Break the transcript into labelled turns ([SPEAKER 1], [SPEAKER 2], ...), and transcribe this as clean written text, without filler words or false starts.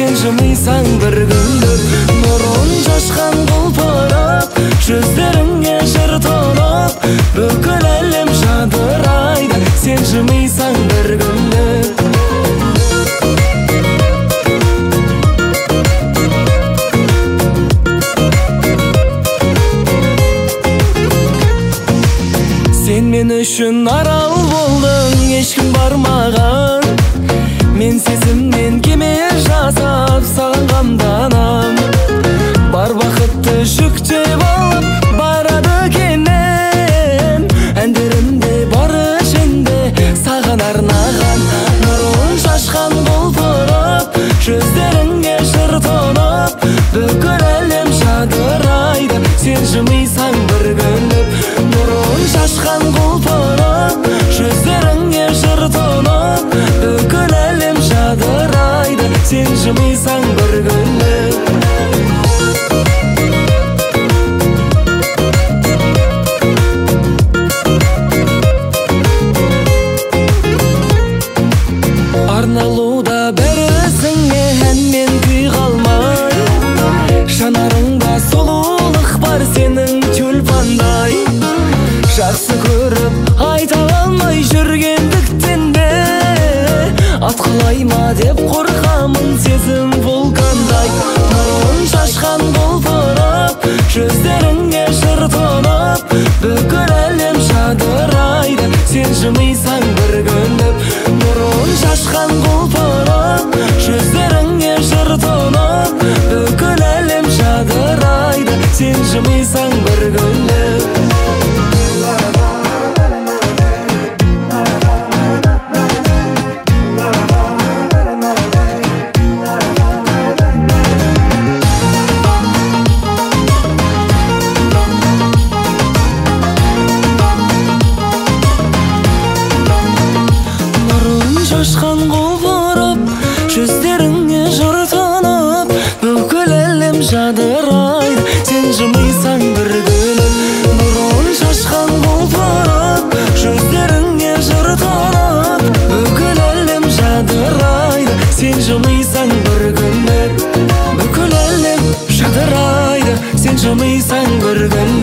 [SPEAKER 1] сен жымыйсаң бір күндер. Нұрын шашқан құлпырып, жүздеріңе жыр толып, бүкіл әлем жадырайды, сен жымыйсаң бір күндер. Сен мен үшін арал болдың, ешкім бармаған. Мен сезімнен кеме жасап саған қамданам. Бар бақытты жүктеп алып барады кенен. Әндерімде бар ішінде саған арнаған. Нұрын шашқан құлпырып, жүздеріңе жыр толып, бүкіл әлем жадырайды, сен жымыйсаң бір күндер. Нұрын шашқан құлпырып, жүздеріңе жыр толып, бүкіл әлем жадырайды, сен жымыйсаң бір күндер. Арналуда бәрісіңе әнмен күй қалмай, жанарыңда сұлулық бар сенің тюльпандай. Жақсы көріп айта алмай жүргендіктен бе, атқылай ма деп қорқамын, сезім вулкандай. Нұрын шашқан құлпырып, жүздеріңе жыр толып, бүкіл әлем жадырайды, сен жымыйсаң бір күндер. Нұрын шашқан құлпырып, жүздеріңе жыр толып, бүкіл әлем жадырайды, сен жымыйсаң бір күндер. Шашқан құлпырып, жүздеріңе жыр толып, бүкіл әлем жадырайды, сен жымыйсаң бір күндер. Нұрын шашқан құлпырып, жүздеріңе жыр толып, бүкіл әлем жадырайды, сен жымыйсаң бір күндер. Бүкіл әлем жадырайды, сен жымыйсаң бір күндер.